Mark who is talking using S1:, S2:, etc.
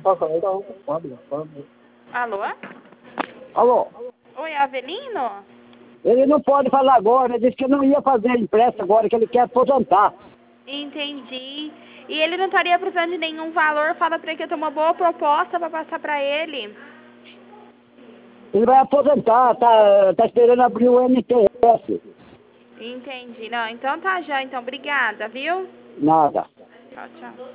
S1: Alô?
S2: Alô?
S1: Oi, Avelino?
S2: Ele não pode falar agora, ele disse que não ia fazer empréstimo agora, que ele quer aposentar.
S1: Entendi. E ele não estaria precisando de nenhum valor, fala pra ele que eu tenho uma boa proposta pra passar pra ele.
S2: Ele vai aposentar, tá esperando abrir o MTS.
S1: Entendi. Não, então tá já, então. Obrigada, viu?
S2: Nada.
S1: Tchau, tchau.